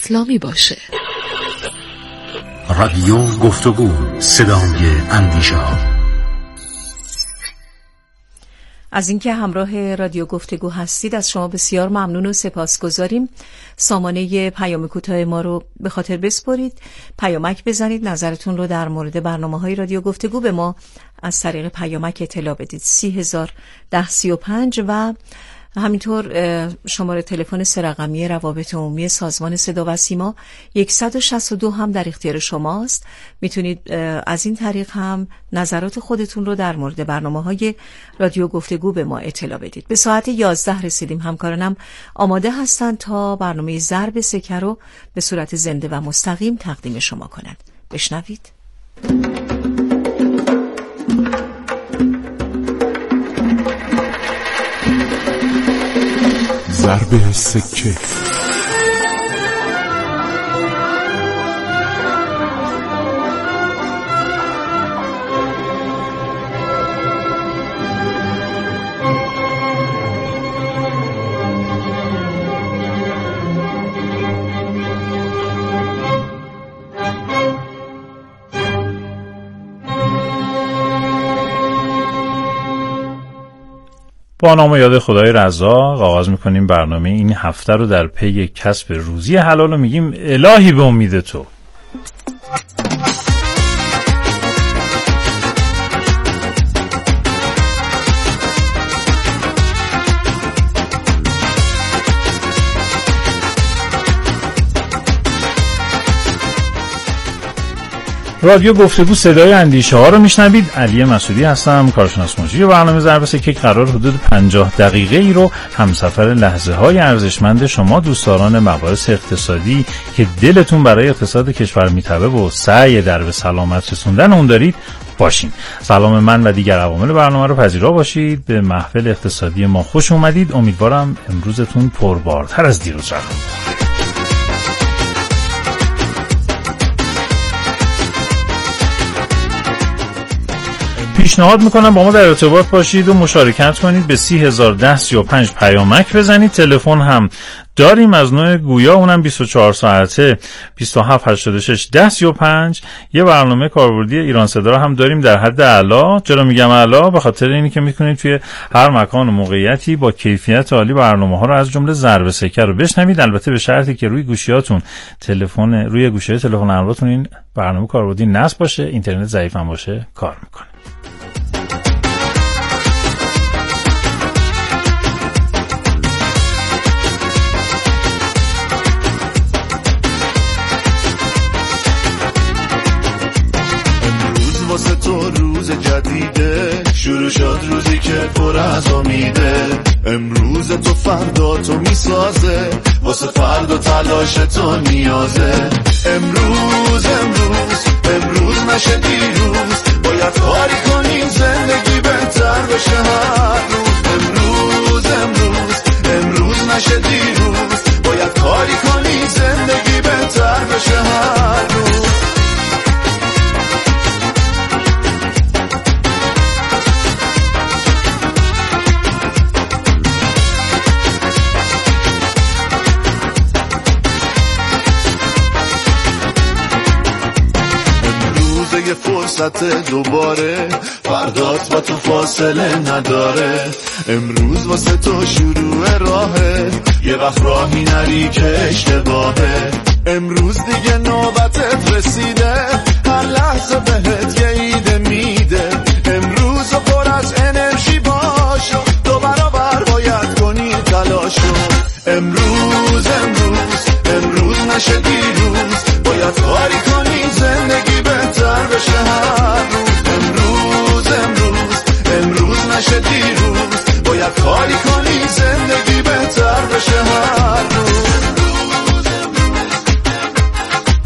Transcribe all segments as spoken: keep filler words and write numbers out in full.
اسلامی باشه. رادیو گفتگو، صدای اندیشه. از اینکه همراه رادیو گفتگو هستید از شما بسیار ممنون و سپاسگزاریم. سامانه پیام کوتاه ما رو به خاطر بسپرید، پیامک بزنید، نظرتون رو در مورد برنامه‌های رادیو گفتگو به ما از طریق پیامک اطلاع بدید. سی هزار ده سی و پنج و همینطور شماره تلفن سه رقمی روابط عمومی سازمان صدا و سیما صد و شصت و دو هم در اختیار شماست. میتونید از این طریق هم نظرات خودتون رو در مورد برنامه‌های رادیو گفتگو به ما اطلاع بدید. به ساعت یازده رسیدیم. همکارانم آماده هستند تا برنامه ضرب سکه رو به صورت زنده و مستقیم تقدیم شما کنند. بشنوید. ضرب سکه. با نام و یاد خدای رزاق آغاز میکنیم برنامه این هفته رو در پی کسب روزی حلال و میگیم الهی به امید تو. رادیو گفتگو صدای اندیشه ها رو میشنوید. علی مسعودی هستم، کارشناس مجری برنامه ضرب سکه که قرار حدود پنجاه دقیقه ای رو همسفر لحظه های ارزشمند شما دوستداران مباحث اقتصادی که دلتون برای اقتصاد کشور میتبه و سعی در به سلامت رسوندن اون دارید باشین. سلام من و دیگر عوامل برنامه رو پذیرا باشید. به محفل اقتصادی ما خوش اومدید. امیدوارم امروزتون پربارتر از دیروز رقم بخوره. پیشنهاد میکنم با ما در ارتباط باشید و مشارکت کنید. به سی هزار ده سی و پنج پیامک بزنید. تلفن هم داریم از نوع گویا، اونم بیست و چهار ساعته بیست و هفت هشتاد و شش ده سی و پنج. یه برنامه کاربردی ایران صدا هم داریم در حد اعلی. چرا میگم اعلی؟ به خاطر اینی که میتونید توی هر مکان و موقعیتی با کیفیت عالی برنامه ها رو از جمله ضرب سکه رو بشنوید، البته به شرطی که روی گوشیاتون تلفن روی گوشی تلفن همراهتون این برنامه کاربردی نصب باشه، اینترنت ضعیف هم باشه کار میکنه. تو روز جدیده شروع شد، روزی که پر از امیده. امروز تو فردا تو میسازه، واسه فردا تلاش تو نیازه. امروز امروز امروز نشه دیروز، باید کاری کنیم زندگی بهتر بشه هر روز. امروز امروز امروز نشه دیروز، باید کاری کنیم زندگی بهتر بشه هر روز. یه فرصت دوباره، فردات با تو فاصله نداره. امروز واسه تو شروع راهه، یه وقت راهی نری که اشتباهه. امروز دیگه نوبتت رسیده، هر لحظه بهت یه ایده میده. امروز پر از انرژی باشو، دو برابر باید کنی تلاشو. امروز امروز امروز نشه دیروز، باید کاری کنی زندگی بهتر بشه هر روز. امروز امروز امروز نشه دیروز، باید کاری کنی زندگی بهتر بشه هر روز.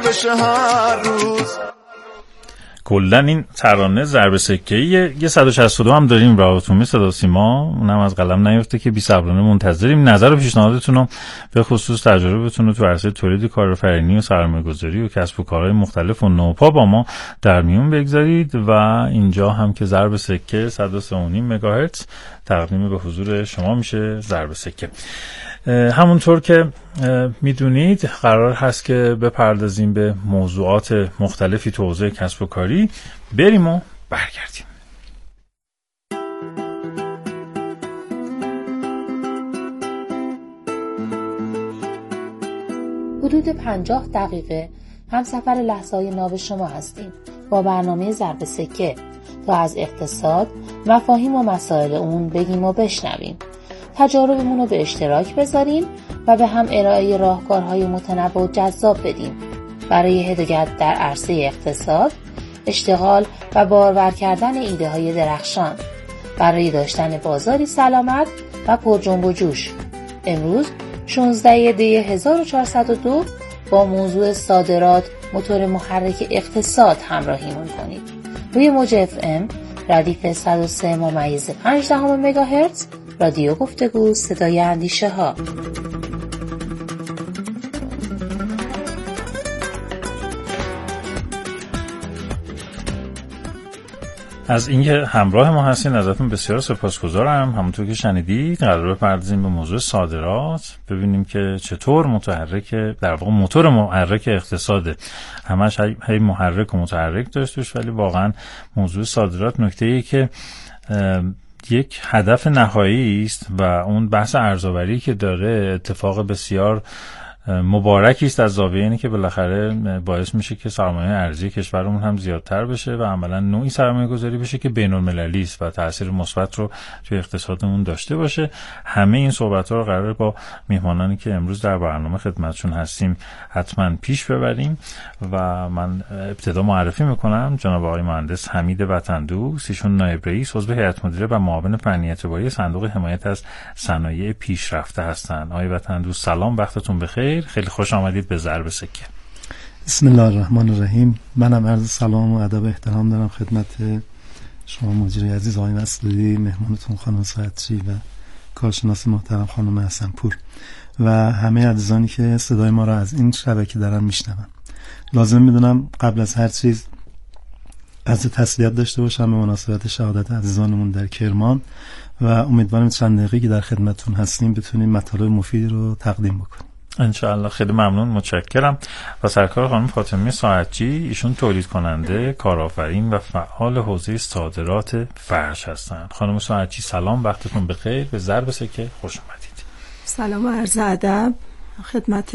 بشه هر روز. کلا این ترانه ضرب سکه‌ای یه صد و شصت و دو هم داریم راهتون صدا سیما، اونم از قلم نیفته که بی صبرانه منتظریم. نظر و پیشنهادتون رو به خصوص تجربتون رو تو عرصه تولید کارآفرینی و سرمایه‌گذاری و کسب و کارهای مختلف و نوپا با ما در میون بگذارید. و اینجا هم که ضرب سکه صد و سه و نیم مگاهرتز تقدیم به حضور شما میشه. ضرب سکه همونطور که میدونید قرار هست که بپردازیم به موضوعات مختلفی تو حوزه کسب و کاری. بریم و برگردیم. حدود پنجاه دقیقه همسفر لحظه‌های ناب شما هستیم با برنامه ضرب سکه تا از اقتصاد، مفاهیم و مسائل اون بگیم و بشنویم، تجاربمون رو به اشتراک بذاریم و به هم ارائه راهکارهای متنوع و جذاب بدیم برای هدایت در عرصه اقتصاد، اشتغال و بارور کردن ایده های درخشان برای داشتن بازاری سلامت و پر جنب و جوش. امروز شانزده دی هزار و چهارصد و دو با موضوع صادرات موتور محرک اقتصاد همراهیمون کنید. روی موج اف ام ردیف صد و سه ممیز پنج دهم مگاهرتز رادیو گفتگو صدای اندیشه ها. از اینکه همراه ما هستین ازتون بسیار سپاسگزارم. همونطور که شنیدید قراره بپردازیم به موضوع صادرات، ببینیم که چطور متحرک در واقع موتور محرک اقتصاده. همش هی محرک و متحرک داشتوش، ولی واقعا موضوع صادرات نکته‌ای که یک هدف نهایی است و اون بحث ارزآوری که داره اتفاق بسیار مبارکی است از زاویه اینه که بالاخره باعث میشه که سرمایه ارزی کشورمون هم زیادتر بشه و عملا نوعی سرمایه گذاری بشه که بین المللی است و تاثیر مثبت رو توی اقتصادمون داشته باشه. همه این صحبت‌ها رو قراره با میهمانانی که امروز در برنامه خدمتشون هستیم حتما پیش ببریم و من ابتدا معرفی میکنم جناب آقای مهندس حمید وطن‌دوست، ایشون نایب رئیس عضو هیئت مدیره و معاون فنی اعتباری صندوق حمایت از صنایع پیشرفته هستند. آقای وطن‌دوست سلام، وقتتون بخیر، خیلی خوش آمدید به ضرب سکه. بسم الله الرحمن الرحیم. منم عرض سلام و ادب و احترام دارم خدمت شما مجری عزیز آقای مسعودی، مهمانتون خانم ساعتچی و کارشناس محترم خانم حسن‌پور و همه عزیزانی که صدای ما را از این شبکه دارن میشنون. لازم میدونم قبل از هر چیز از تسلیت داشته باشم به مناسبت شهادت عزیزانمون در کرمان و امیدوارم چند دقیقه‌ای که در خدمتتون هستیم بتونیم مطالب مفیدی رو تقدیم بکنیم. انشاءالله. خیلی ممنون، متشکرم. و سرکار خانم فاطمه ساعتچی، ایشون تولید کننده، کارآفرین و فعال حوزه صادرات فرش هستند. خانم ساعتچی سلام، وقتتون بخیر، به ضرب سکه خوش اومدید. سلام و عرض ادب خدمت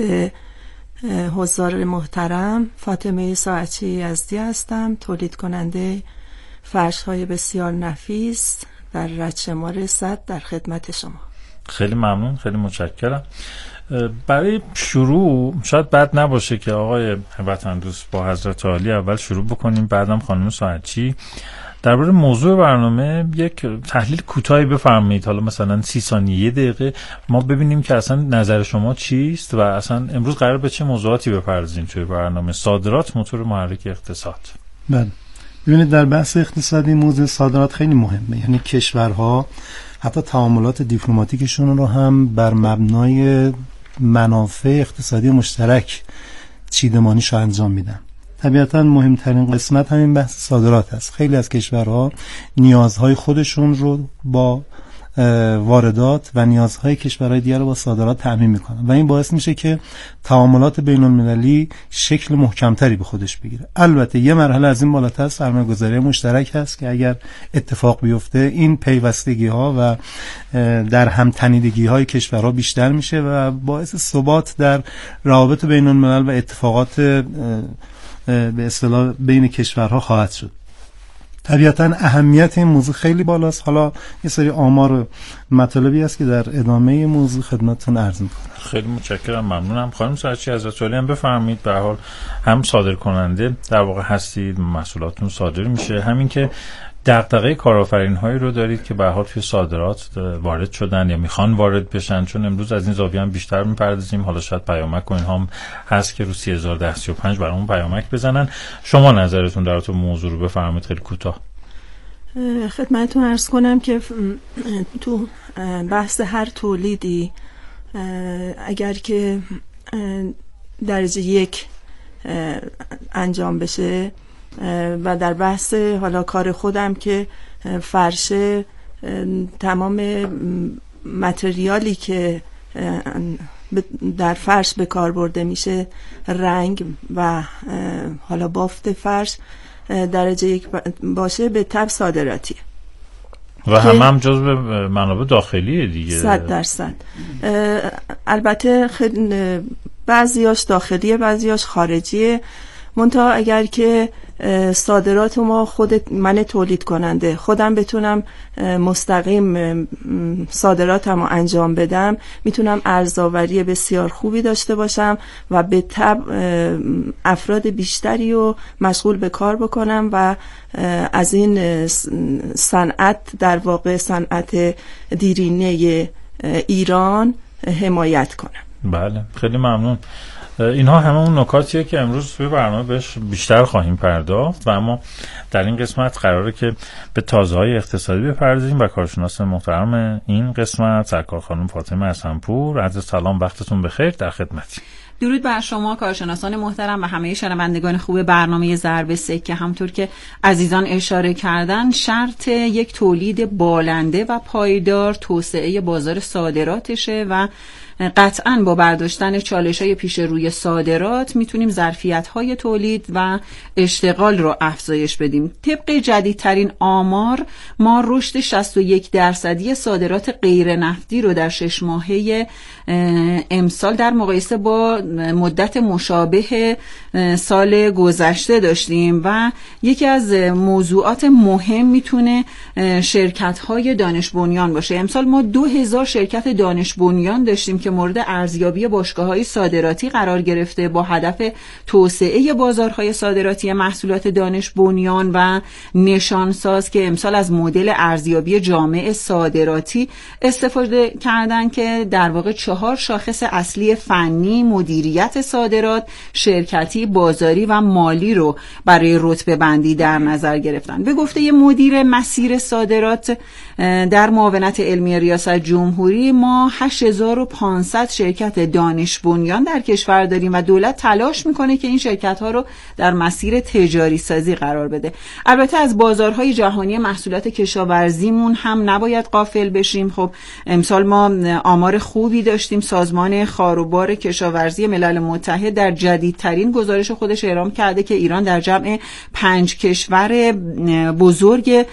حضار محترم. فاطمه ساعتچی یزدی هستم، تولید کننده فرش های بسیار نفیس در رد شماره صد در خدمت شما. خیلی ممنون، خیلی متشکرم. برای شروع شاید بد نباشه که آقای وطن‌دوست با حضرت عالی اول شروع بکنیم، بعدم خانم ساعتچی درباره موضوع برنامه یک تحلیل کوتاهی بفرمایید، حالا مثلا سی ثانیه یه دقیقه، ما ببینیم که اصلا نظر شما چیست و اصلا امروز قرار به چه موضوعاتی بپردازیم توی برنامه صادرات موتور محرک اقتصاد. بله، ببینید در بحث اقتصادی موضوع صادرات خیلی مهمه، یعنی کشورها حتی تعاملات دیپلماتیکشون رو هم بر مبنای منافع اقتصادی مشترک چیدمانیش رو انجام میدن. طبیعتا مهمترین قسمت همین بحث صادرات است. خیلی از کشورها نیازهای خودشون رو با واردات و نیازهای کشورهای دیگر رو با صادرات تامین میکنن و این باعث میشه که تعاملات بین المللی شکل محکمتری به خودش بگیره. البته یه مرحله از این بالاتر سرمایه‌گذاری مشترک هست که اگر اتفاق بیفته این پیوستگی ها و در هم تنیدگی های کشورها بیشتر میشه و باعث ثبات در روابط بین الملل و اتفاقات به اصطلاح بین کشورها خواهد شد. طبیعتا اهمیت این موضوع خیلی بالاست. حالا یه سری آمار و مطالبی هست که در ادامه موضوع خدمتتون عرض می‌کنم. خیلی متشکرم، ممنونم. خانم ساعتچی حضرت عالی هم بفرمایید. به هر حال هم صادر کننده در واقع هستید، محصولاتتون صادر میشه، همین که دغدغه کارآفرین‌هایی رو دارید که به هر حال توی صادرات وارد شدن یا میخوان وارد بشن؟ چون امروز از این زاویه هم بیشتر میپردازیم. حالا شاید پیامک و اینها هم هست که رو سی هزار و ده سی و پنج برامون پیامک بزنن. شما نظرتون در تو موضوع رو بفرمایید خیلی کوتاه. خدمتتون عرض کنم که تو بحث هر تولیدی اگر که درجه یک انجام بشه و در بحث حالا کار خودم که فرشه، تمام متریالی که در فرش به کار برده میشه، رنگ و حالا بافت فرش درجه یک باشه به تبع صادراتی و همه هم جزو منابع داخلیه دیگه. صد درصد. البته بعضیاش داخلیه بعضیاش خارجیه. منتها اگر که صادرات ما خود من تولید کننده خودم بتونم مستقیم صادراتم رو انجام بدم، میتونم ارزآوری بسیار خوبی داشته باشم و به تبع افراد بیشتری رو مشغول به کار بکنم و از این صنعت، در واقع صنعت دیرینه ایران حمایت کنم. بله خیلی ممنون. اینها همه اون نکاتیه که امروز توی برنامه بهش بیشتر خواهیم پرداخت و اما در این قسمت قراره که به تازه‌های اقتصادی بپردازیم و کارشناس محترم این قسمت سرکار خانم فاطمه حسن‌پور. عرض سلام، وقتتون بخیر، در خدمتی. درود بر شما کارشناسان محترم و همه شنوندگان خوب برنامه ضرب سکه. همطور که عزیزان اشاره کردن، شرط یک تولید بالنده و پایدار توسعه بازار صادراتشه و قطعاً با برداشتن چالش‌های پیش روی صادرات میتونیم ظرفیت‌های تولید و اشتغال رو افزایش بدیم. طبق جدیدترین آمار ما رشد شصت و یک درصدی صادرات غیر نفتی رو در شش ماهه امسال در مقایسه با مدت مشابه سال گذشته داشتیم و یکی از موضوعات مهم میتونه شرکت‌های دانش بنیان باشه. امسال ما دو هزار شرکت دانش بنیان داشتیم که مورد ارزیابی باشگاه‌های صادراتی قرار گرفته با هدف توسعه بازارهای صادراتی محصولات دانش بنیان و نشانساز که امسال از مدل ارزیابی جامع صادراتی استفاده کردن که در واقع چهار شاخص اصلی فنی، مدیریت صادرات، شرکتی، بازاری و مالی رو برای رتبه بندی در نظر گرفتن. به گفته مدیر مسیر صادرات در معاونت علمی ریاست جمهوری، ما هشت هزار و پانصد شرکت دانش بنیان در کشور داریم و دولت تلاش میکنه که این شرکت ها رو در مسیر تجاری سازی قرار بده. البته از بازارهای جهانی محصولات کشاورزیمون هم نباید غافل بشیم. خب امسال ما آمار خوبی داشتیم. سازمان خاروبار کشاورزی ملل متحد در جدیدترین گزارش خودش اعلام کرده که ایران در جمع پنج کشور بزرگ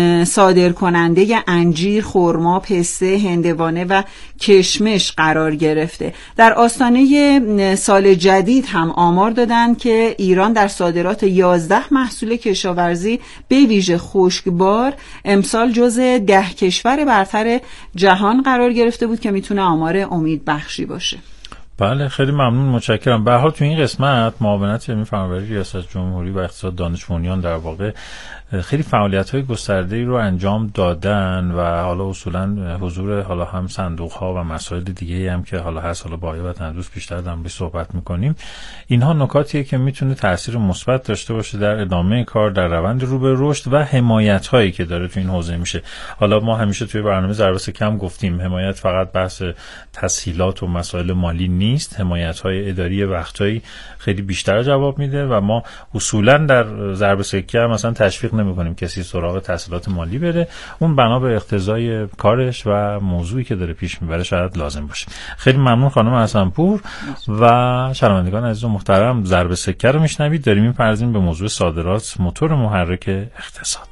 صادرکننده انجیر، خرما، پسته، هندوانه و کشمش قرار گرفته. در آستانه سال جدید هم آمار دادن که ایران در صادرات یازده محصول کشاورزی به ویژه خشکبار امسال جزو ده کشور برتر جهان قرار گرفته بود که میتونه آمار امید بخشی باشه. بله خیلی ممنون، متشکرم. به هر حال تو این قسمت معاونت علمی فرمانبری ریاست جمهوری و اقتصاد دانش بنیان در واقع خیلی فعالیت‌های گسترده‌ای رو انجام دادن و حالا اصولاً حضور حالا هم صندوق‌ها و مسائل دیگه‌ای هم که حالا هست، حالا با آیه و تندرست بیشتر در موردش صحبت می‌کنیم. اینها نکاتیه که میتونه تاثیر مثبت داشته باشه در ادامه کار، در روند رو به رشد و حمایت‌هایی که داره تو این حوزه میشه. حالا ما همیشه توی برنامه ضرب سکه کم گفتیم حمایت فقط بحث تسهیلات و مسائل مالی نیست، حمایت‌های اداری وقتایی خیلی بیشتر جواب میده و ما اصولاً در ضرب سکه مثلا تشویق نمی‌کنیم کسی سراغ تسهیلات مالی بره، اون بنا به اقتضای کارش و موضوعی که داره پیش میبره شاید لازم باشه. خیلی ممنون خانم حسن‌پور و شنوندگان عزیز و محترم. ضرب سکه رو میشنوید، داریم میپردازیم به موضوع صادرات، موتور محرک اقتصاد.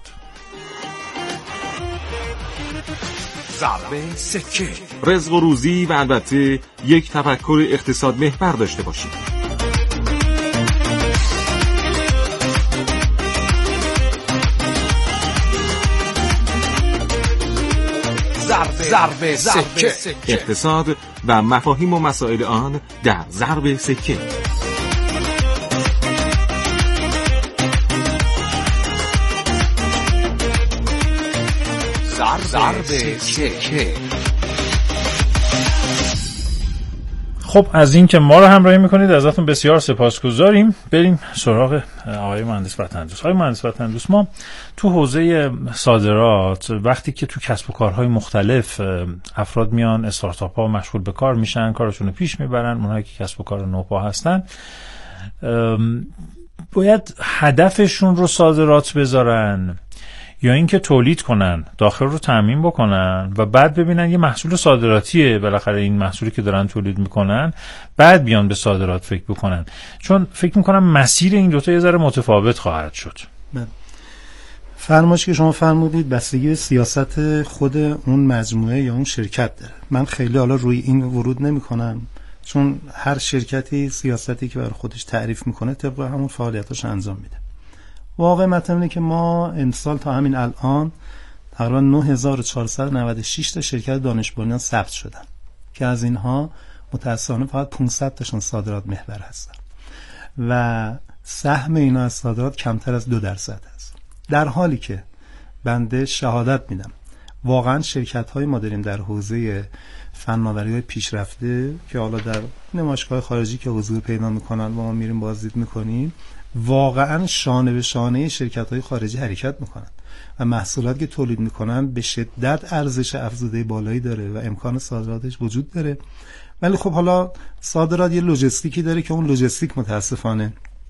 ضرب سکه، رزق و روزی و البته یک تفکر اقتصاد محور داشته باشید. ضرب سکه، اقتصاد و مفاهیم و مسائل آن در ضرب سکه. ضرب سکه. خب از این که ما رو همراهی میکنید ازتون بسیار سپاسگزاریم. بریم سراغ آقای مهندس وطن‌دوست. آقای مهندس وطن‌دوست، ما تو حوزه صادرات وقتی که تو کسب و کارهای مختلف افراد میان استارتاپ ها مشغول به کار میشن، کارشون رو پیش میبرن، اونهایی که کسب و کار نوپا هستن باید هدفشون رو صادرات بذارن یا اینکه تولید کنن، داخل رو تامین بکنن و بعد ببینن یه محصول صادراتیه بالاخره این محصولی که دارن تولید میکنن، بعد بیان به صادرات فکر بکنن؟ چون فکر میکنم مسیر این دوتا یه ذره متفاوت خواهد شد. فرمایشی که شما فرمودید بستگی به سیاست خود اون مجموعه یا اون شرکت داره. من خیلی حالا روی این ورود نمی کنم چون هر شرکتی سیاستی که برای خودش تعریف میکنه طبق همون فعالیتاش انجام میده. واقع مطلب اینه که ما امسال تا همین الان تقریبا نه هزار و چهارصد و نود و شش تا شرکت دانش بنیان ثبت شدن که از اینها متأسفانه فقط پانصد تاشون صادرات محور هستن و سهم اینا از صادرات کمتر از دو درصد است. در حالی که بنده شهادت میدم واقعا شرکت های ما داریم در حوزه فناوری های پیشرفته که حالا در نمایشگاه خارجی که حضور پیدا میکنن و ما میریم بازدید میکنیم، واقعا شانه به شانه شرکت های خارجی حرکت میکنن و محصولاتی که تولید میکنن به شدت ارزش افزوده بالایی داره و امکان صادراتش وجود داره. ولی خب حالا صادرات یه لوجستیکی داره که اون لوجستیک متاسفانه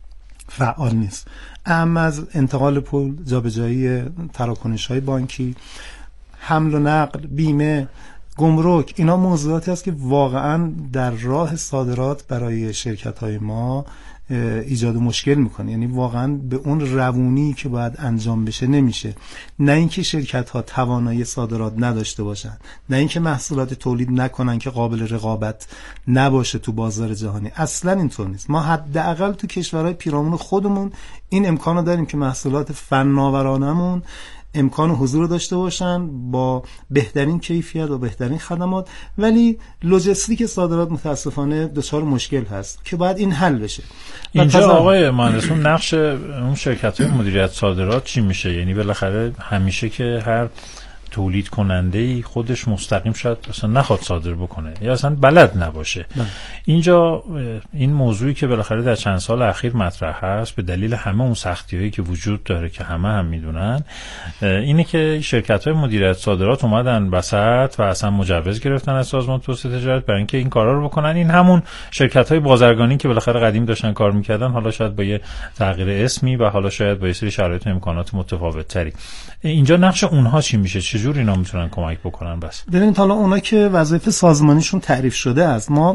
فعال نیست. اما از انتقال پول، جابجایی تراکنش‌های بانکی، حمل و نقل، بیمه، گمرک، اینا موضوعاتی است که واقعا در راه صادرات برای شرکت‌های ما ایجاد مشکل میکنه. یعنی واقعا به اون روونی که باید انجام بشه نمیشه. نه اینکه شرکت ها توانایی صادرات نداشته باشن، نه اینکه محصولات تولید نکنن که قابل رقابت نباشه تو بازار جهانی، اصلا اینطور نیست. ما حداقل تو کشورهای پیرامون خودمون این امکانو داریم که محصولات فناورانمون امکان حضور داشته باشن با بهترین کیفیت و بهترین خدمات، ولی لوجستیک صادرات متاسفانه دچار مشکل هست که باید این حل بشه. اینجا آقای مهندس اون نقش اون شرکت‌های مدیریت صادرات چی میشه؟ یعنی بالاخره همیشه که هر تولید کننده‌ای خودش مستقیم شاید اصلا نخواد صادر بکنه یا اصلا بلد نباشه. نه. اینجا این موضوعی که بالاخره در چند سال اخیر مطرح هست به دلیل همه اون سختی‌هایی که وجود داره که همه هم میدونن، اینه که شرکت‌های مدیریت صادرات اومدن وسط و اصلا مجوز گرفتن از سازمان توسعه تجارت برای اینکه این کارا رو بکنن. این همون شرکت‌های بازرگانی که بالاخره قدیم داشتن کار می‌کردن، حالا شاید با یه تغییر اسمی و حالا شاید با یه سری شرایط و امکانات متفاوت‌تری. اینجا نقش اونها چی میشه؟ چجوری اینا میتونن کمک بکنن؟ بس ببینید حالا اونا که وظایف سازمانیشون تعریف شده است، ما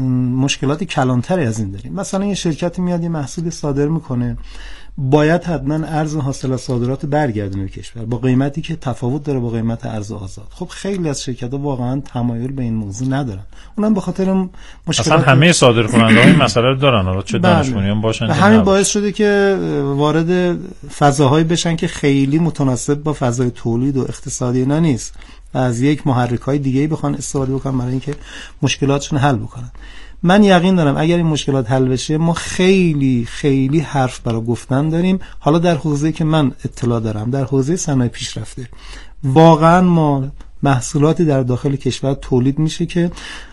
مشکلات کلانتری از این داریم. مثلا یه شرکتی میاد یه محصول صادر میکنه، باید حتما ارز حاصل از صادرات برگردونه به کشور با قیمتی که تفاوت داره با قیمت ارز آزاد. خب خیلی از شرکت‌ها واقعا تمایل به این موضوع ندارن. اونم به خاطر مشکلات اصلا همه صادرکننده‌ها این مسئله رو دارن، حالا چه دانش بنیان باشن. همین باعث شده که وارد فضاهایی بشن که خیلی متناسب با فضای تولید و اقتصادی اینا نیست و از یک محرک‌های دیگه‌ای بخوان استفاده بکنن برای اینکه مشکلاتشون حل بکنن. من یقین دارم اگر این مشکلات حل بشه ما خیلی خیلی حرف برای گفتن داریم. حالا در حوزه‌ای که من اطلاع دارم، در حوزه صنایع پیشرفته، واقعا ما محصولاتی در داخل کشور تولید میشه که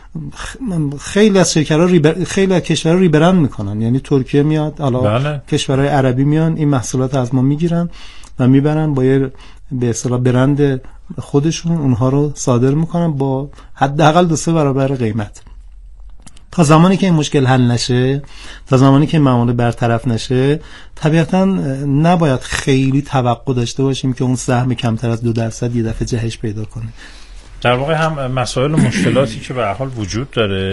خیلی از شرکت‌ها ریبر... خیلی از کشورها ریبرند میکنن. یعنی ترکیه میاد، حالا بله. کشورهای عربی میان این محصولات از ما میگیرن و میبرن با یه به اصطلاح برند خودشون اونها رو صادر میکنن با حداقل دو سه برابر قیمت. تا زمانی که این مشکل حل نشه، تا زمانی که این معامله برطرف نشه، طبیعتاً نباید خیلی توقع داشته باشیم که اون سهم کمتر از دو درصد یه دفعه جهش پیدا کنه. در واقع هم مسائل و مشکلاتی که به هر حال وجود داره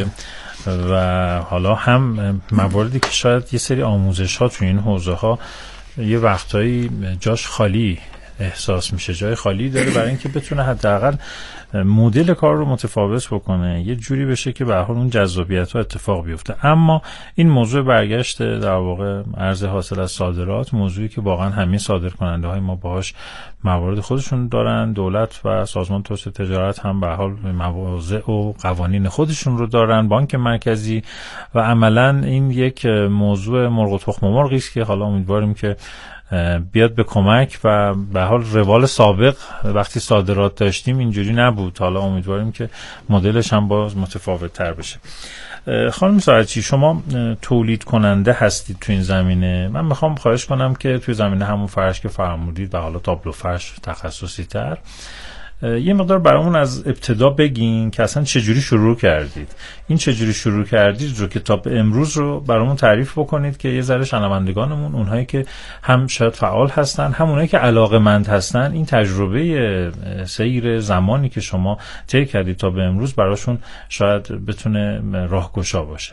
و حالا هم مواردی که شاید یه سری آموزش ها تو این حوزه ها یه وقتایی جاش خالی احساس میشه، جای خالی داره برای اینکه بتونه حداقل مدل کار رو متفاوت بکنه، یه جوری بشه که به هر حال اون جذابیت ها اتفاق بیفته. اما این موضوع برگشت در واقع ارز حاصل از صادرات، موضوعی که واقعا همه صادرکننده های ما باهاش موارد خودشون دارن، دولت و سازمان توسعه تجارت هم به هر حال مواضع و قوانین خودشون رو دارن، بانک مرکزی، و عملا این یک موضوع مرغ و تخم مرغی است که حالا امیدواریم که بیاد به کمک و به حال روال سابق وقتی صادرات داشتیم اینجوری نبود. حالا امیدواریم که مدلش هم باز متفاوت تر بشه. خانم ساعتی، شما تولید کننده هستید تو این زمینه. من میخوام خواهش کنم که توی زمینه همون فرش که فرمودید و حالا تابلو فرش تخصصی تر یه مقدار برامون از ابتدا بگین که اصلا چجوری شروع کردید، این چجوری شروع کردید رو که تا به امروز رو برامون تعریف بکنید که یه ذره شنوندگانمون، اونهایی که هم شاید فعال هستن هم اونهایی که علاقه‌مند هستن، این تجربه سیر زمانی که شما طی کردید تا به امروز براشون شاید بتونه راهگشا باشه.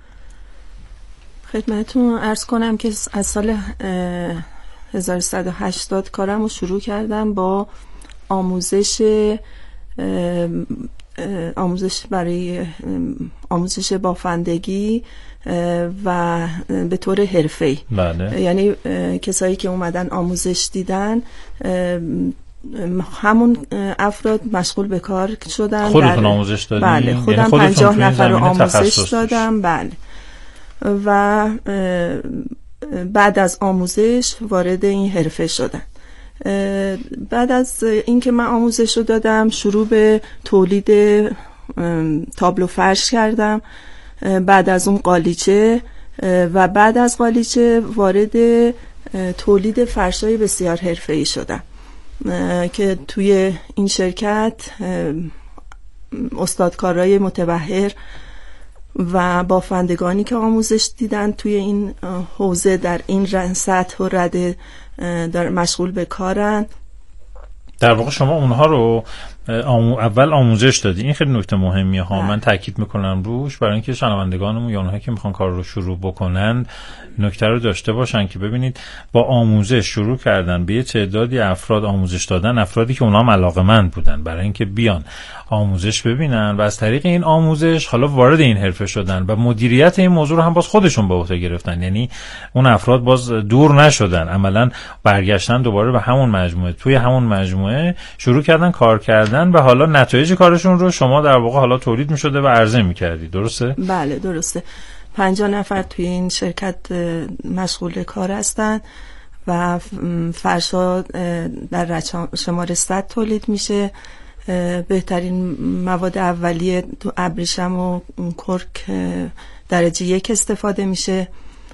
خدمتتون عرض کنم که از سال هزار و سیصد و هشتاد کارم رو شروع کردم با آموزش آموزش برای آموزش بافندگی و به طور حرفه‌ای. بله. یعنی کسایی که اومدن آموزش دیدن همون افراد مشغول به کار شدن. خودتون آموزش دادین؟ بله، خودم پنجاه نفر رو آموزش دادم. بله. و بعد از آموزش وارد این حرفه شدن. بعد از اینکه من آموزش رو دادم شروع به تولید تابلو فرش کردم. بعد از اون قالیچه و بعد از قالیچه وارد تولید فرش‌های بسیار حرفه‌ای شدم که توی این شرکت استادکارای متبحر و بافندگانی که آموزش دیدن توی این حوزه در این سطح و رده در مشغول به کارن. در واقع شما اونها رو اول آموزش دادی. این خیلی نکته مهمیه ها. من تاکید میکنم روش برای اینکه شنوندگانمون یا اونهایی که میخوان کار رو شروع بکنن نکته رو داشته باشن که ببینید با آموزش شروع کردن به یه تعدادی افراد آموزش دادن، افرادی که اونها هم علاقه‌مند بودن برای اینکه بیان آموزش ببینن و از طریق این آموزش حالا وارد این حرفه شدن و مدیریت این موضوع رو هم باز خودشون به عهده گرفتن. یعنی اون افراد باز دور نشدن، عملاً برگشتن دوباره به همون مجموعه، توی همون مجموعه شروع کردن کار کردن و حالا نتایج کارشون رو شما در واقع حالا تولید می‌شده و عرضه می‌کردید. درسته؟ بله درسته. پنجاه نفر توی این شرکت مشغول کار هستن و فرشا در شماره صد تولید میشه. بهترین مواد اولیه تو ابریشم و کرک درجه یک استفاده میشه.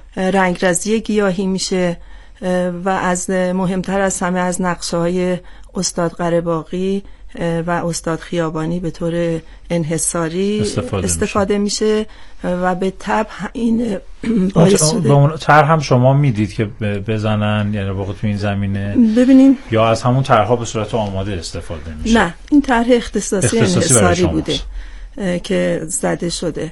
رنگرزی گیاهی میشه و از مهمتر از همه از نقشه‌های استاد قره‌باغی و استاد خیابانی به طور انحصاری استفاده, استفاده میشه. میشه و به طبع این باعث شده. با اون طرح هم شما میدید که بزنن، یعنی واقعا تو این زمینه ببینیم، یا از همون طرح‌ها به صورت آماده استفاده میشه؟ نه، این طرح اختصاصی, اختصاصی انحصاری بوده که زده شده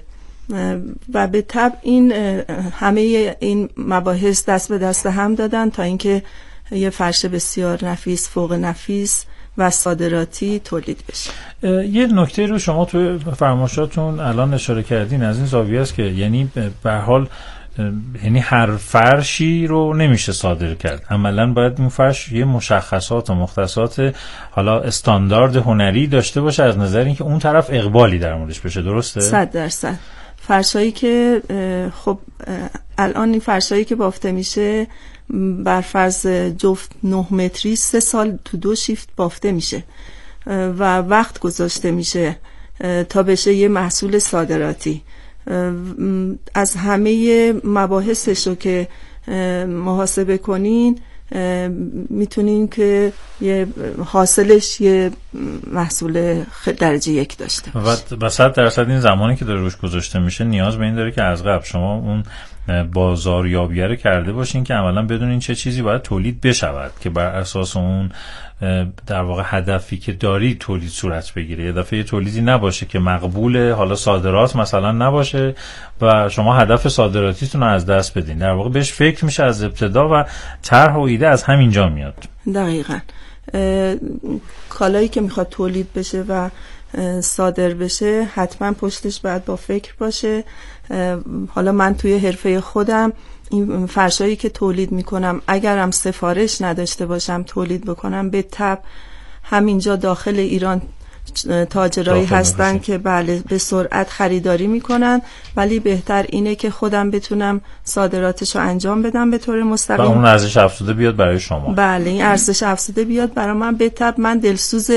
و به طبع این همه این مباحث دست به دست هم دادن تا اینکه یه فرش بسیار نفیس، فوق نفیس و صادراتی تولید بشه. یه نکته رو شما توی فرمایشاتون الان اشاره کردین از این زاویه است که یعنی به هر حال یعنی هر فرشی رو نمیشه صادر کرد. عملاً باید اون فرش یه مشخصات و مختصات حالا استاندارد هنری داشته باشه از نظر اینکه اون طرف اقبالی در موردش بشه. درسته؟ صد درصد. فرشایی که خب الان این فرشایی که بافته میشه بر فرض جفت نه متری سه سال تو دو شیفت بافته میشه و وقت گذاشته میشه تا بشه یه محصول صادراتی. از همه مباحثش رو که محاسبه کنین میتونین که یه حاصلش یه محصول درجه یک داشته باشه. و صد درصد این زمانی که داره روش گذاشته میشه نیاز به این داره که از قبل شما اون بازاریابی رو کرده باشین که عملا بدونین چه چیزی باید تولید بشود که بر اساس اون در واقع هدفی که داری تولید صورت بگیره. یه دفعه تولیدی نباشه که مقبول حالا صادرات مثلا نباشه و شما هدف صادراتیتون رو از دست بدین. در واقع بهش فکر میشه از ابتدا و طرح و ایده از همینجا میاد. دقیقاً. کالایی که میخواد تولید بشه و صادر بشه حتما پشتش باید با فکر باشه. حالا من توی حرفه خودم این فرشایی که تولید میکنم اگرم سفارش نداشته باشم تولید بکنم به تبع همینجا داخل ایران تاجرایی هستن که بله به سرعت خریداری میکنن، ولی بهتر اینه که خودم بتونم صادراتشو انجام بدم به طور مستقیم و اون ارزش افزوده بیاد برای شما. بله این ارزش افزوده بیاد برای من. به تبع من دلسوز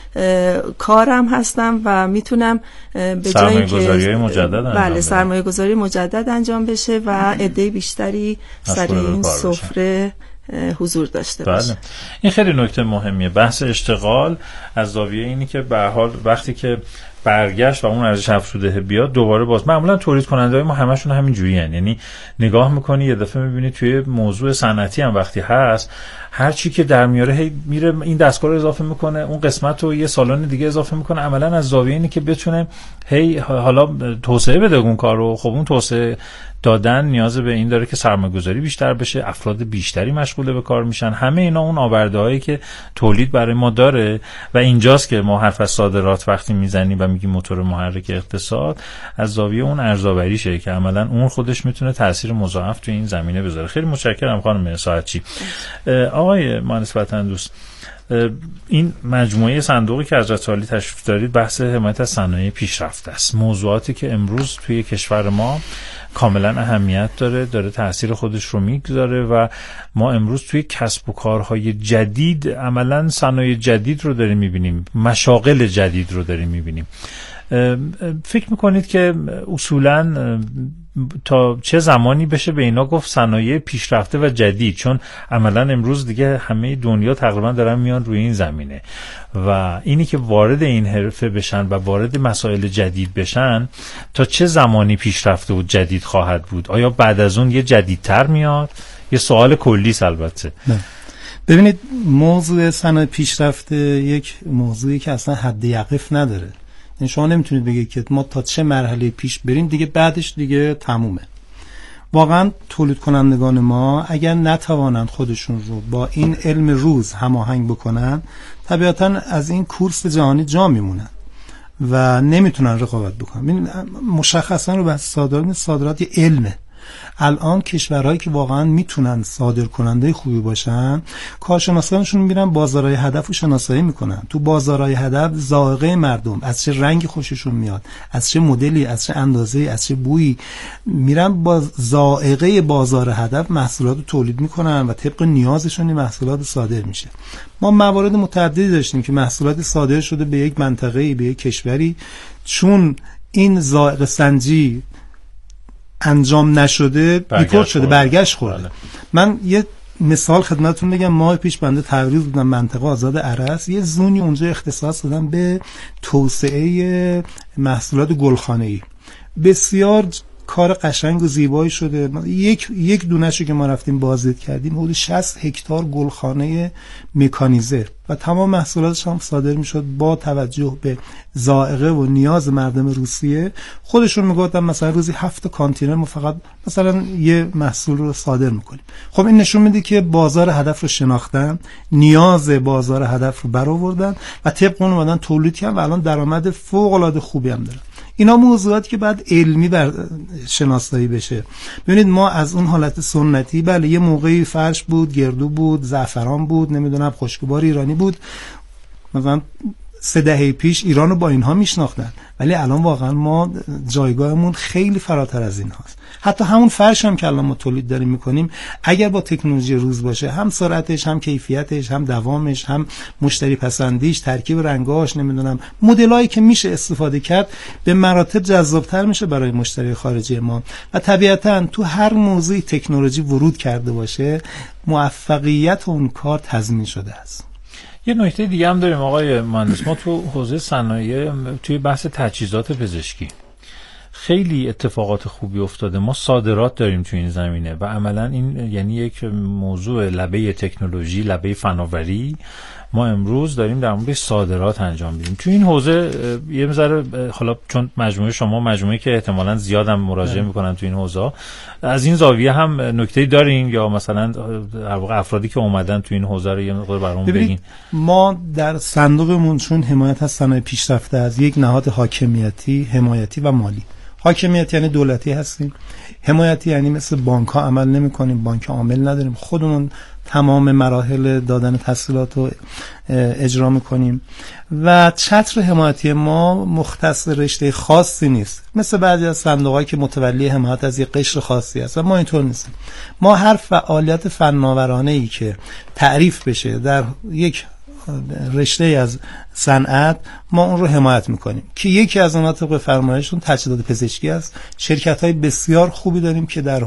کارم هستم و میتونم به جایی که مجدد بله سرمایه گذاری مجدد انجام بشه و عده بیشتری سر این سفره حضور داشته باشه. بله. این خیلی نکته مهمیه. بحث اشتغال از زاویه اینی که به هر حال وقتی که برگشت و اون ارزش افزوده بیاد دوباره باز معمولا تولید کننده‌های ما همشون همین جوریان، یعنی نگاه می‌کنی یه دفعه می‌بینی توی موضوع صنعتی هم وقتی هست هر چی که در میاره هی میره این دستگاه رو اضافه میکنه، اون قسمت رو یه سالن دیگه اضافه میکنه، عملا از زاویه اینی که بتونه هی حالا توسعه بده اون کارو. خب اون توسعه دادن نیاز به این داره که سرمایه‌گذاری بیشتر بشه، افراد بیشتری مشغول به کار میشن، همه اینا اون آورده‌هایی که تولید برای ما داره و اینجاست که ما حرف از صادرات وقتی میزنیم و میگیم موتور محرک اقتصاد از زاویه اون ارزآوریشه که عملا اون خودش میتونه تاثیر مضاعف تو این زمینه بذاره. خیلی متشکرم خانم ساعتچی. آقای مهندس وطن دوست، این مجموعه صندوقی که حضرت عالی تشریف دارید بحث حمایت از صنایع پیشرفته است، موضوعاتی که امروز توی کشور ما کاملا اهمیت داره، داره تأثیر خودش رو میگذاره و ما امروز توی کسب و کارهای جدید عملا صنایع جدید رو داریم میبینیم، مشاغل جدید رو داریم میبینیم. فکر میکنید که اصولاً تا چه زمانی بشه به اینا گفت صنایع پیشرفته و جدید؟ چون عملا امروز دیگه همه دنیا تقریبا دارن میان روی این زمینه و اینی که وارد این حرفه بشن و وارد مسائل جدید بشن تا چه زمانی پیشرفته و جدید خواهد بود؟ آیا بعد از اون یه جدیدتر میاد؟ یه سوال کلی البته. نه. ببینید موضوع صنایع پیشرفته یک موضوعی که اصلا حد یقف نداره. یعنی شما نمیتونید بگید که ما تا چه مرحله پیش بریم دیگه بعدش دیگه تمومه. واقعا تولید کنندگان ما اگر نتوانند خودشون رو با این علم روز هماهنگ بکنن طبیعتاً از این کورس جهانی جا میمونن و نمیتونن رقابت بکنن. مشخصا رو بحث صادرات صادرات یه علمه. الان کشورهایی که واقعا میتونن صادر کننده خوبی باشن کارشناسانشون میرن بازارهای هدف رو شناسایی میکنن. تو بازارهای هدف ذائقه مردم از چه رنگی خوششون میاد، از چه مدلی، از چه اندازه‌ای، از چه بویی، میرن با ذائقه بازار هدف محصولات رو تولید میکنن و طبق نیازشون این محصولات صادر میشه. ما موارد متعددی داشتیم که محصولات صادر شده به یک منطقه‌ای، به یک کشوری، چون این ذائقه سنجی انجام نشده ریپورت شده برگشت خورده. بله. من یه مثال خدمتتون بگم. ماه پیش بنده تبریز بودم منطقه آزاد ارس، یه زونی اونجا اختصاص دادم به توسعه محصولات گلخانه‌ای. بسیار کار قشنگ و زیبایی شده. یک یک دونه‌شو که ما رفتیم بازدید کردیم حدود شصت هکتار گلخانه مکانیزه و تمام محصولاتش هم صادر میشد با توجه به ذائقه و نیاز مردم روسیه. خودشون میگفتن مثلا روزی هفت کانتینر ما فقط مثلا یه محصول رو صادر میکنیم. خب این نشون میده که بازار هدف رو شناختن، نیاز بازار هدف رو برآوردن و طبق اون اومدن تولید کردن و الان درآمد فوق العاده خوبی هم دارن. اینا موضوعاتی که بعد علمی بر شناسایی بشه. ببینید ما از اون حالت سنتی، بله یه موقعی فرش بود، گردو بود، زعفران بود، نمیدونم خشکبار ایرانی بود، مثلا سه دهه پیش ایرانو با اینها میشناختن، ولی الان واقعا ما جایگاهمون خیلی فراتر از این هاست. حتی همون فرش هم که الان ما تولید داریم میکنیم اگر با تکنولوژی روز باشه، هم سرعتش، هم کیفیتش، هم دوامش، هم مشتری پسندیش، ترکیب رنگاش، نمیدونم مدلایی که میشه استفاده کرد، به مراتب جذابتر میشه برای مشتری خارجی ما. و طبیعتا تو هر موضوعی تکنولوژی ورود کرده باشه موفقیت اون کار تضمین شده است. یه نکته دیگه هم داریم آقای مهندس. ما تو حوزه صنایع توی بحث تجهیزات پزشکی خیلی اتفاقات خوبی افتاده. ما صادرات داریم تو این زمینه و عملا این یعنی یک موضوع لبه تکنولوژی، لبه فناوری. ما امروز داریم در مورد صادرات انجام میدیم تو این حوزه. یه ذره حالا چون مجموعه شما مجموعه که احتمالاً زیاد هم مراجعه میکنن تو این حوزه، از این زاویه هم نکته‌ای دارین یا مثلا در واقع افرادی که اومدن تو این حوزه رو یه مقدار برامون بگین؟ ما در صندوقمون چون حمایت از صنایع پیشرفته از یک نهاد حاکمیتی، حمایتی و مالی، حاکمیت یعنی دولتی هستیم، حمایتی یعنی مثل بانک ها عمل نمی کنیم، بانک عامل نداریم، خودمون تمام مراحل دادن تسهیلات رو اجرا میکنیم و چتر حمایتی ما مختص رشته خاصی نیست، مثل بعضی از صندوق‌هایی که متولی حمایت از یک قشر خاصی هست و ما اینطور نیستیم. ما هر فعالیت فناورانه‌ای که تعریف بشه در یک رشته از صنعت ما اون رو حمایت میکنیم که یکی از اونها طبق فرمایشون تجهیزات پزشکی است. شرکت‌های بسیار خوبی داریم که در